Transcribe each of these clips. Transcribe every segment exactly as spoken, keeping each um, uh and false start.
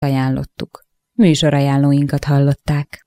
ajánlottuk. Műsorajánlóinkat hallották.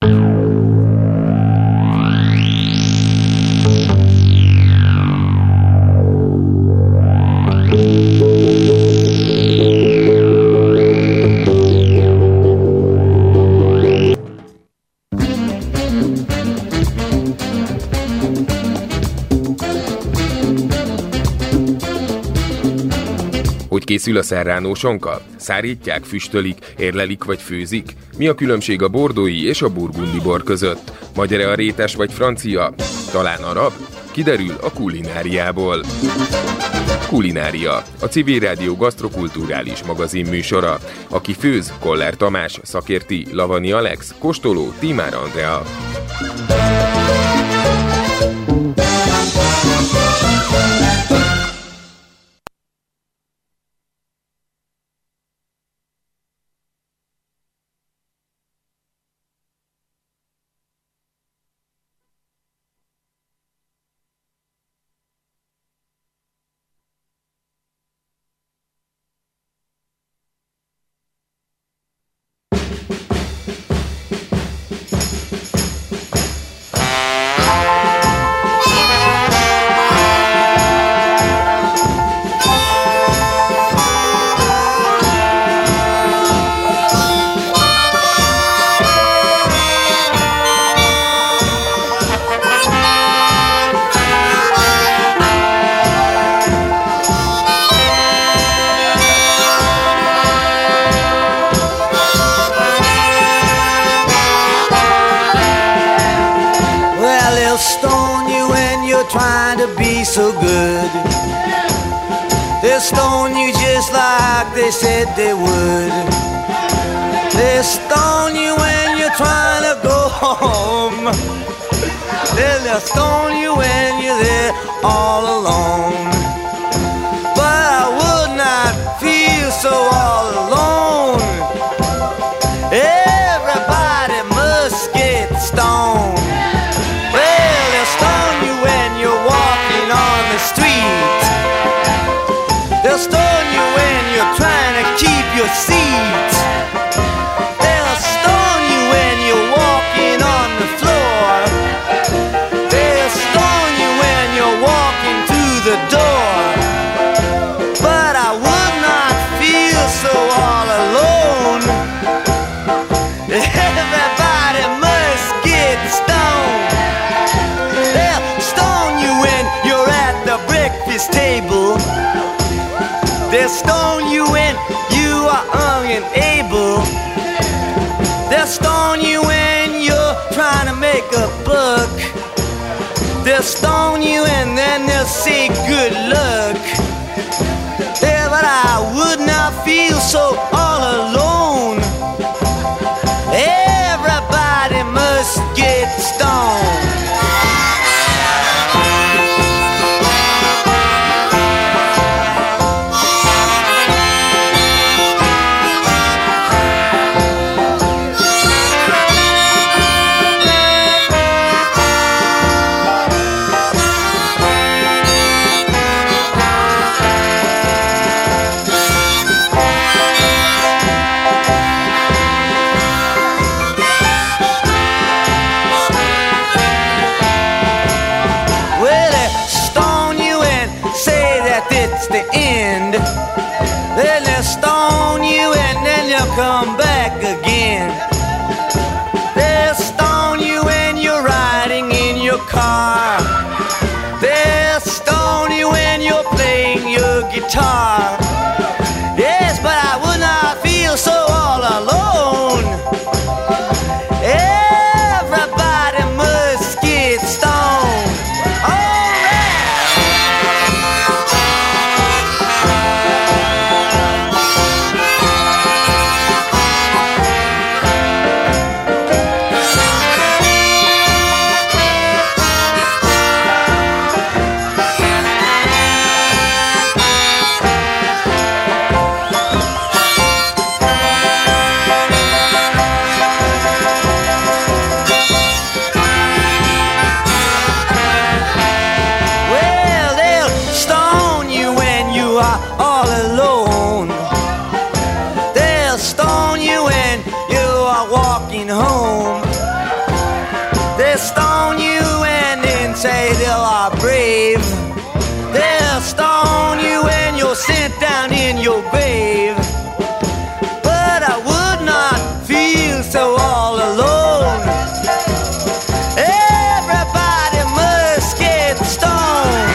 Hogy készül a serrano sonka? Szárítják, füstölik, érlelik vagy főzik? Mi a különbség a bordói és a burgundi bor között? Magyar-e a rétes vagy francia? Talán arab? Kiderül a kulináriából. Kulinária, a Civil Rádió gasztrokulturális magazin műsora. Aki főz, Koller Tamás, szakérti, Lavani Alex, kóstoló, Tímár Andrea. So good. They'll stone you just like they said they would. They'll stone you when you're trying to go home. They'll stone you when you're there all alone. But I would not feel so all alone. Everybody must get stoned. Well, they'll stone you when you're walking on the street. They'll stone you when you're trying to keep your seat. They'll stone you when you're walking on the floor. They'll stone you when you're walking through the door. But I would not feel so all alone. Everybody must get stoned. They'll stone you when you're at the breakfast table. They'll stone you when you are young and able. They'll stone you when you're trying to make a buck. They'll stone you and then they'll say good luck. Yeah, but I would not feel so all alone. Everybody must get stoned. The end. Then they'll stone you and then you'll come back again. They'll stone you when you're riding in your car. They'll stone you when you're playing your guitar. Yes, but I would not feel so all alone. Everybody must get stoned. walking home. They'll stone you and then say they are brave. They'll stone you when you're sent down in your grave. But I would not feel so all alone. Everybody must get stoned.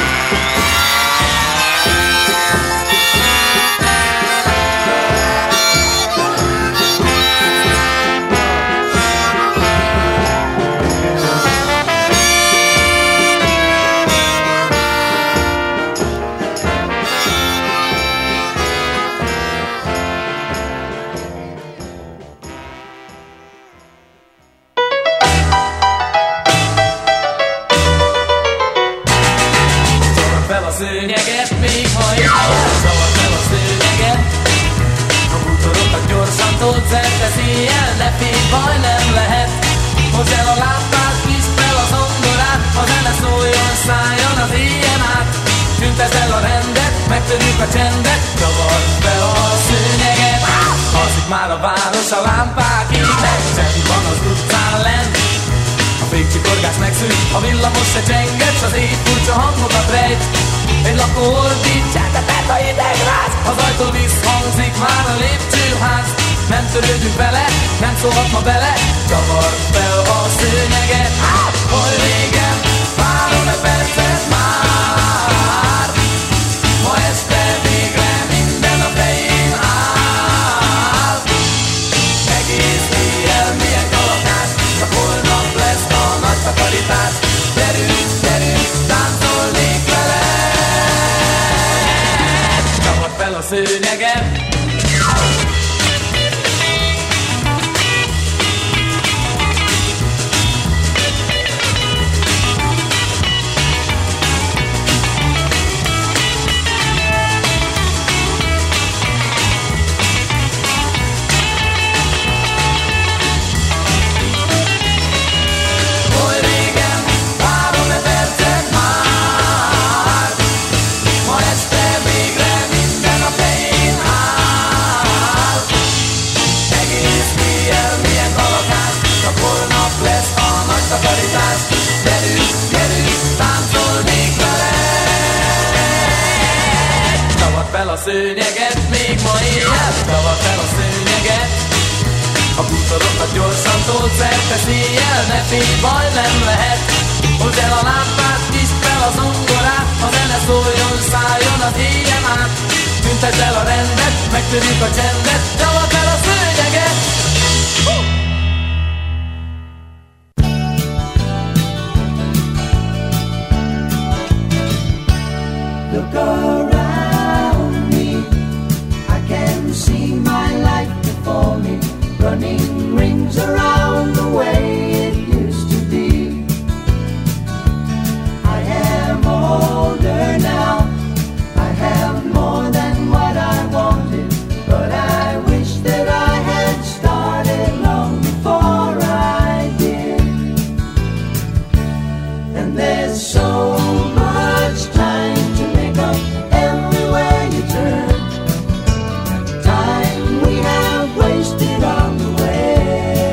Szőnyeget még ma éjjel, szabad fel a szőnyeget. A bútorokat gyorsan tolsz el, tesz éjjel, ne félj, baj nem lehet. Hozd el a lámpát, nyisd fel a zongorát, a zene szóljon, szálljon az éjjel át. Tüntesd el a rendet, megtörjük a csendet, csavard be a szőnyeget. Alszik már a város, a lámpák égnek, csend van az utcán lent. A fékcsikorgás megszűnt, a villamos se csenget, s az éj furcsa hangokat rejt. Egy lakó ordít, mert a hideg ráz. Az ajtó visszhangzik már a lépcsőház. Nem törődünk vele, nem szólhat ma bele. Csavard fel a szőnyeget. Hol régen, várom-e percet már? Ma este végre minden a fején áll. Egész éjjel milyen kalapás, csak holnap lesz a nagy takarítás. Gyerünk, gyerünk, táncolnék vele. Csavard fel a szőnyeget. Takarítás, gyerünk, gyerünk, táncolnék vele. Csavard fel a szőnyeget, még ma éjjel, csavard fel a szőnyeget. A bútorokat gyorsan tolsz el, tesz éjjel, ne félj, baj nem lehet. Hozd el a lámpát, nyisd fel a zongorát, a zene szóljon, szálljon az éjjel át. Tüntesd el a rendet, megtörjük a csendet, csavard fel a szőnyeget. Uh! Look around me, I can see my life before me, running rings around the way it used to be. I am older now, I have more than what I wanted, but I wish that I had started long before I did. And there's so much time to make up everywhere you turn. Time we have wasted on the way.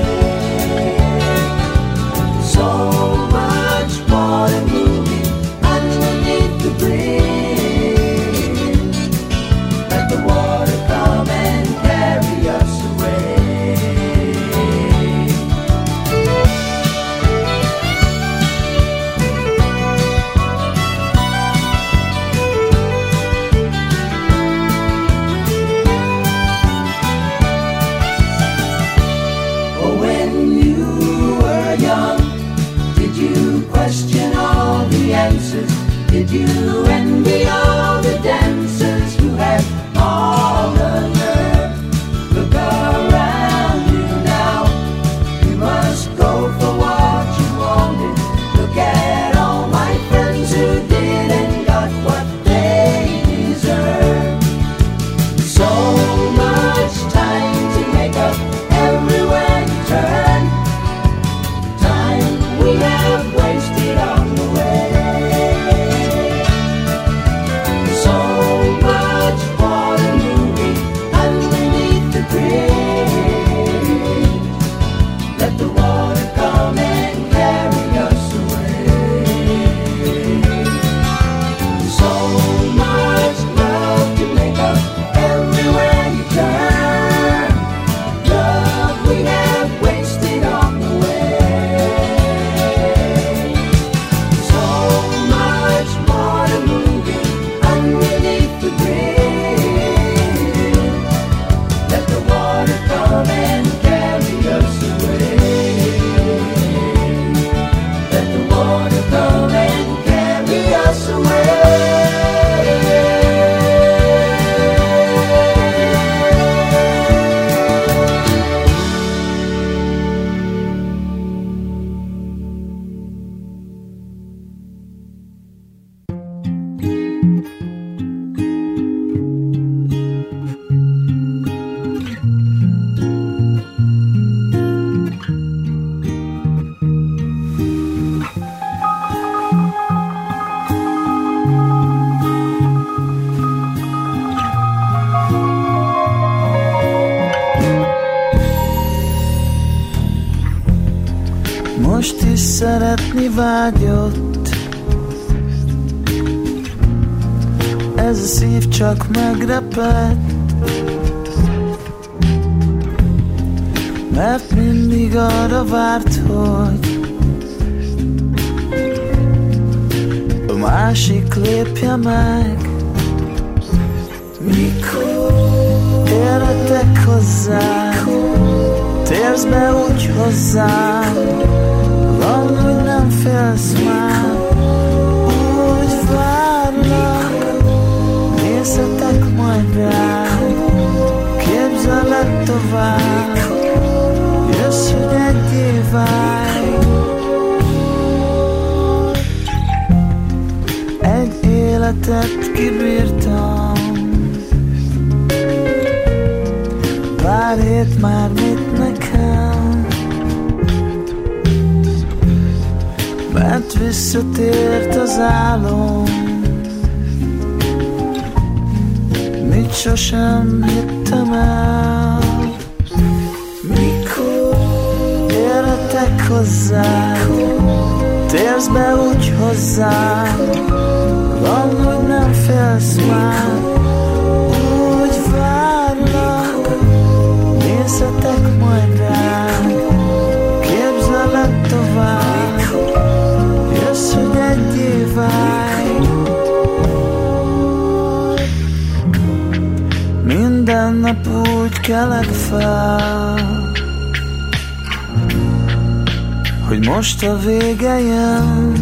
So much water moving underneath the bridge. Let the water come and carry us away. Question all the answers. Did you envy all the dancers who had all the nerve? Look around you now. You must go for what you wanted. Look at all my friends who did and got what they deserve. So much time to make up everywhere you turn. Time we have wasted on the way. most is szeretni vágyott. Ez a szív csak megrepett, mert mindig arra várt, hogy a másik lépje meg. Mikor érhetek hozzám, térsz be úgy hozzám, van, hogy nem félsz már. Úgy várlak, nézhetek majd rám, képzeled tovább, jössz, hogy egyé válj. Egy életet kibírtam, pár hét már mit nekem, mert visszatért az álom, mit sosem hittem el. Mikor érhetek hozzám, térsz be úgy hozzám, van, hogy nem félsz már. Úgy várlak, nézhetek majd rám, képzeled tovább, jössz, hogy egyé válj. Minden nap úgy kelek fel, hogy most a vége jön.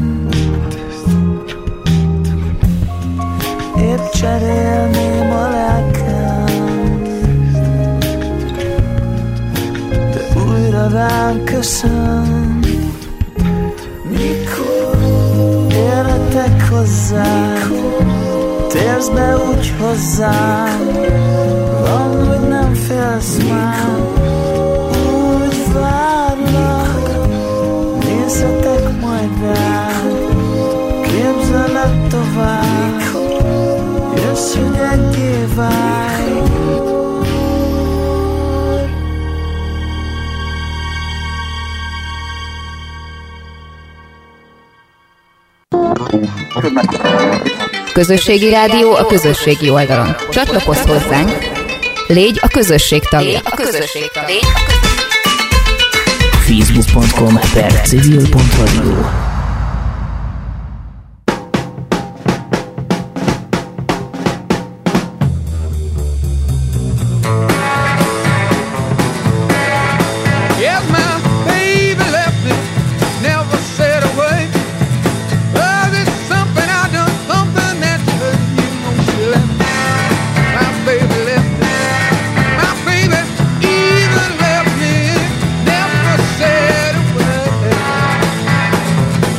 Épp cserélném a lelkem, de újra rám köszön. Mikor érhetek hozzám, térsz be úgy hozzám, van, hogy nem félsz már. Úgy várlak, nézhetek majd rám, képzeled tovább, jössz, hogy egyé válj. Közösségi rádió a közösségi oldalon. Csatlakozz hozzánk, légy a közösség tagja. facebook pont com per civil pont radio. Never said a word.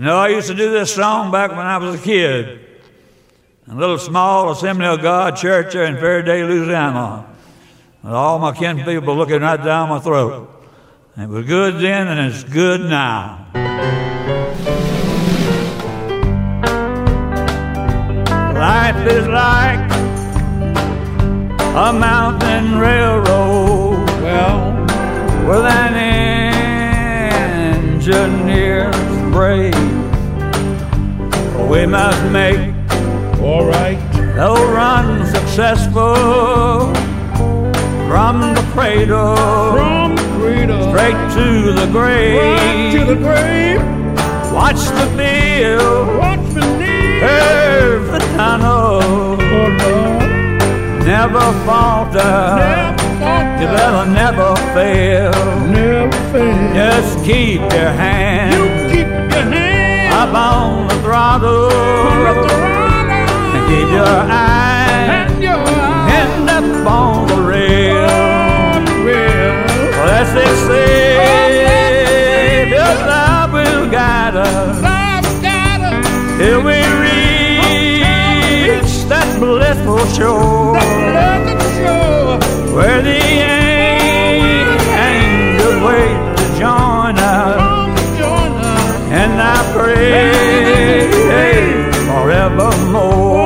You know, I used to do this song back when I was a kid. A little small Assembly of God church there in Faraday, Louisiana. With all my kin people looking right down my throat. It was good then and it's good now. Life is like a mountain railroad. Well, with an engineer's brave. We must make all right. They'll run successful from the cradle, from the cradle, straight to the grave, right to the grave. Watch the field, watch the field, curve the tunnel. Oh, Lord. Never falter, never falter. You better never fail, never fail. Just keep your hand, you keep your hand up on the throttle, on the throttle. And keep your eyes, and your eyes end up on the rail. On the rail. Well, as they say, oh, your love will guide us, love will guide us till we reach that blissful shore, that blissful shore where the angels wait to join us. Join us. And I pray forevermore.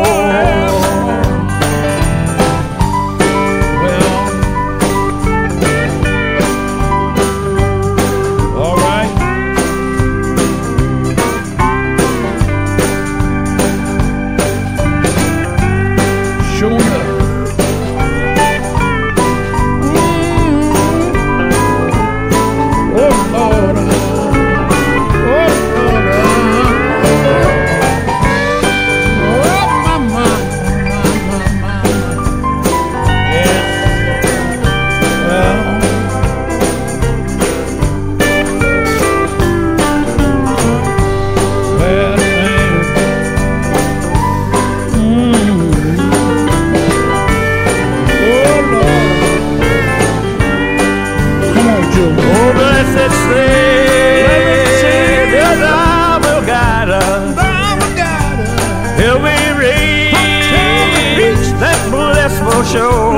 Show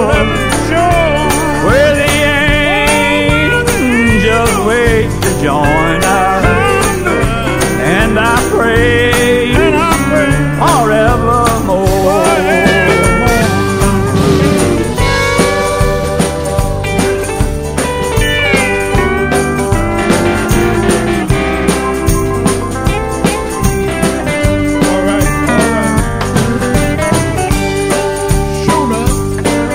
where the angels wait to join us, and I pray, and I pray forevermore. All right, all right. Shoot up.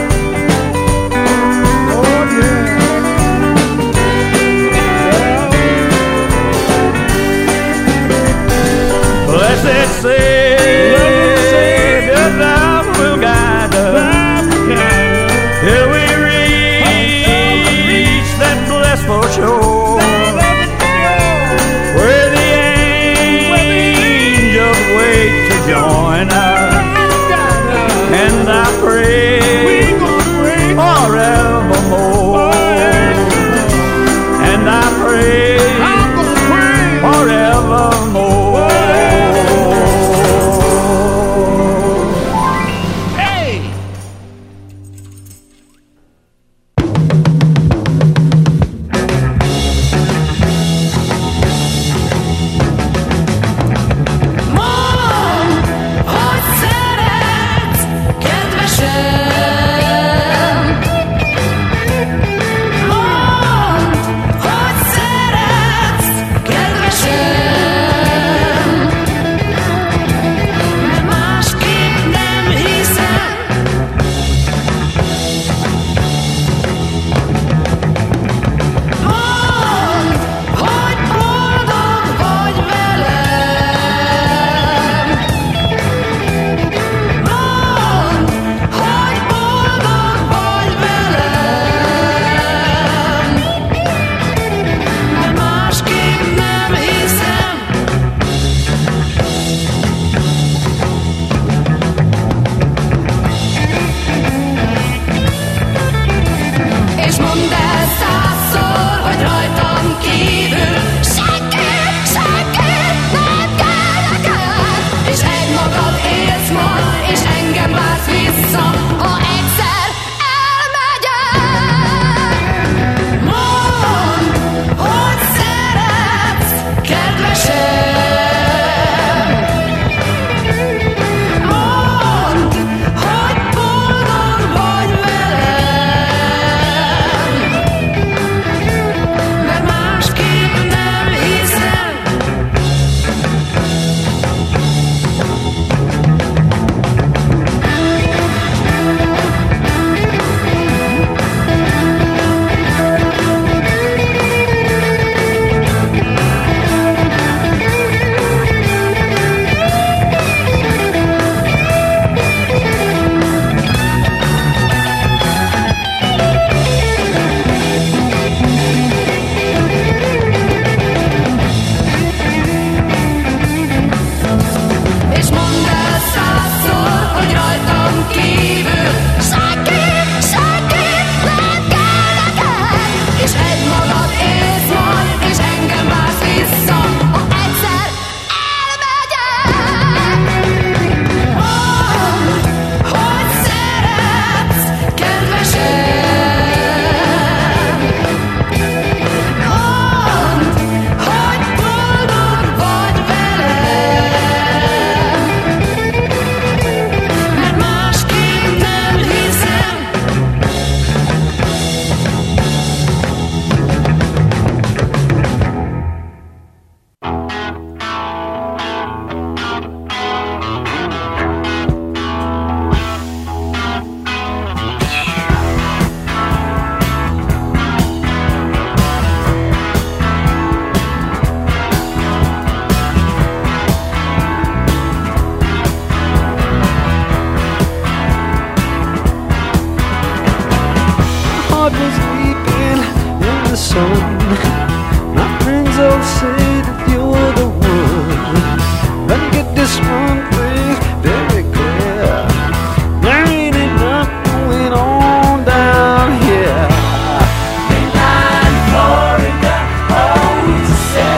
heart was weeping in the sun. My friends all say that you're the one. But get this one thing very clear. There ain't enough going on down here. Mainline Florida, oh you say.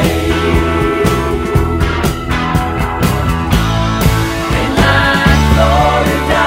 Mainline Florida,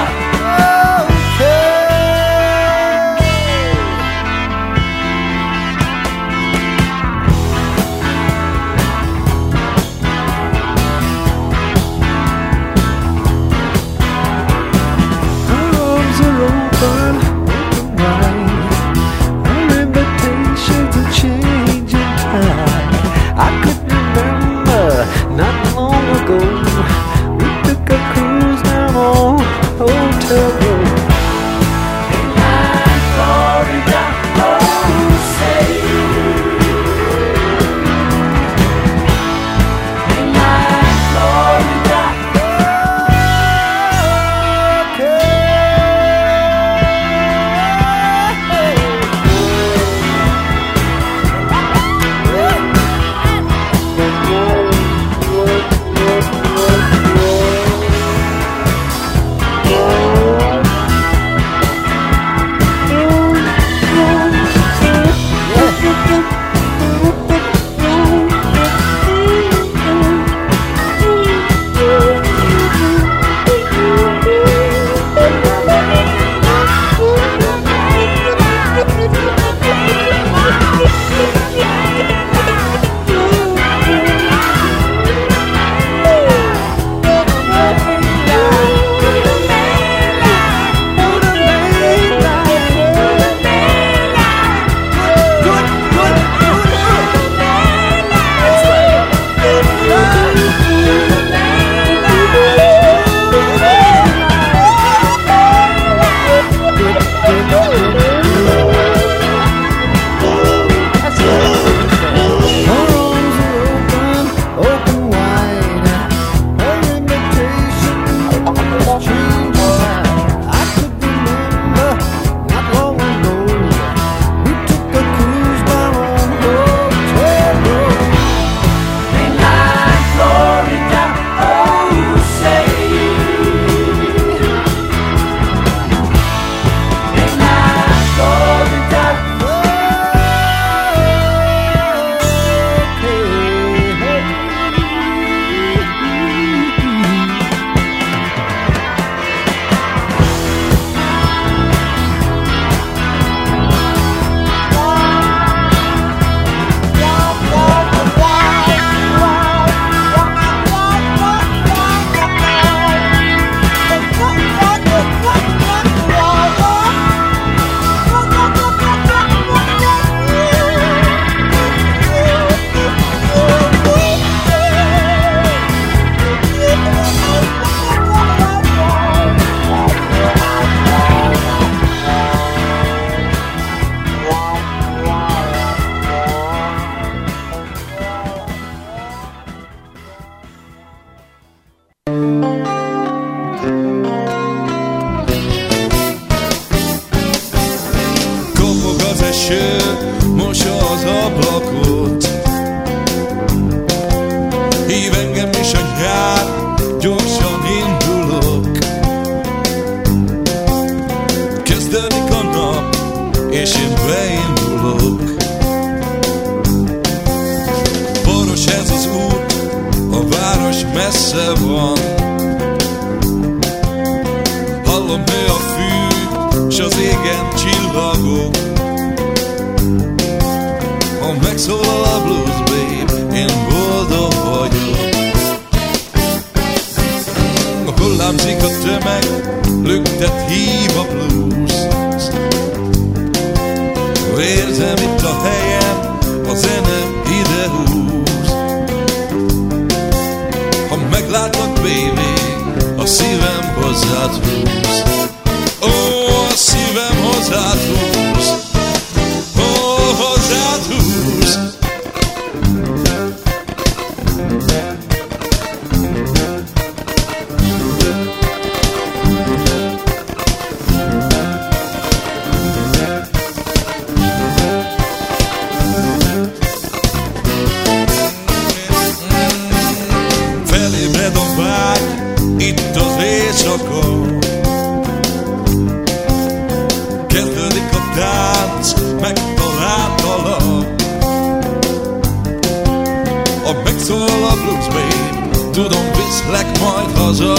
tudom, viszlek majd haza.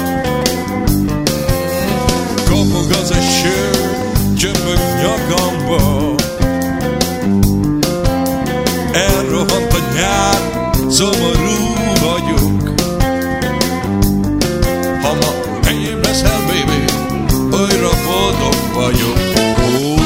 Kapog az eső, csöpög nyakamba. Elrohant a nyár, szomorú vagyok. Ha ma enyém leszel, baby, olyra boldog vagyok. Oh.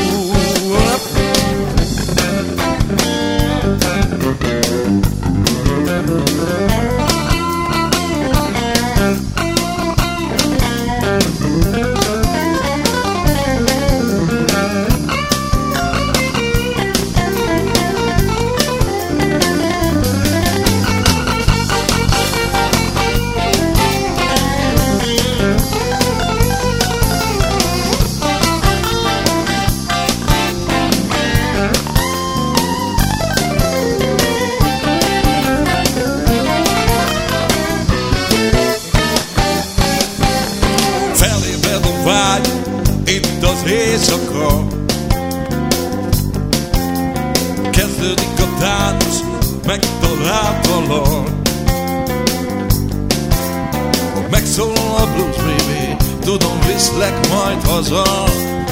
Itt az éjszaka, kezdődik a tánc, megtaláltalak. Ha megszólal a blues, baby, tudom, viszlek majd haza.